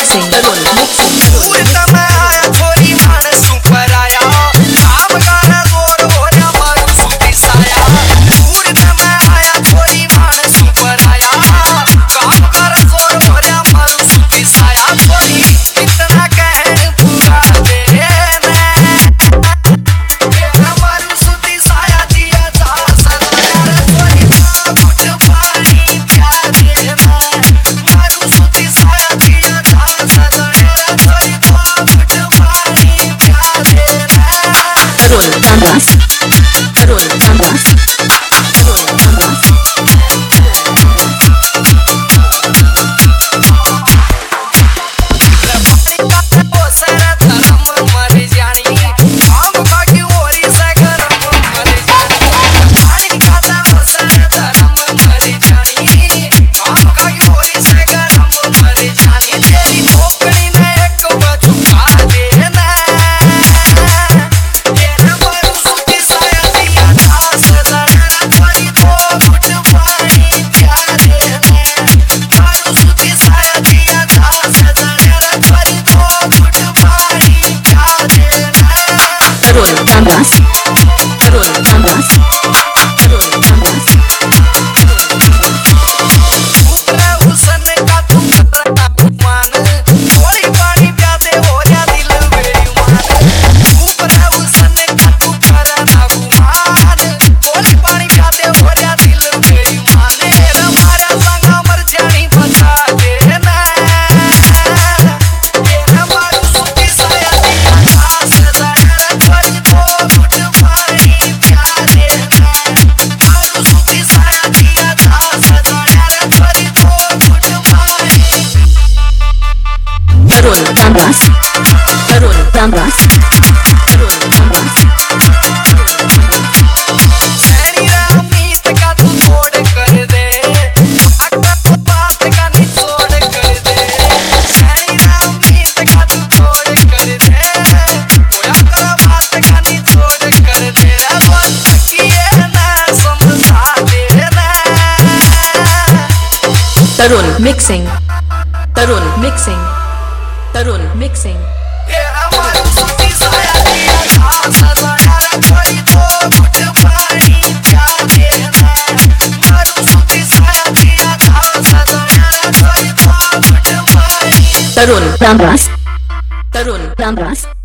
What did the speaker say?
mixing, Tarun mixing, Tarun Tambas, Tarun Tambas, Tarun Tambas, Tarun Tambas. Tarun Tambas, Tarun Tambas, Tarun Tambas. Saini रामीत का तू तोड़ कर दे, बात का निचोड़ कर दे। सैनी रामीत का तू तोड़ कर दे, होया कर बात का निचोड़ कर दे। वक्त किए ना समझा देना। Tarun mixing, Tarun mixing, Tarun mixing. तेरा मारूती साया दिया था सजना रे कोई तो कुछ पानी क्या देना। मारूती साया दिया था सजना रे कोई तो कुछ पानी। Tarun Tambas, Tarun Tambas.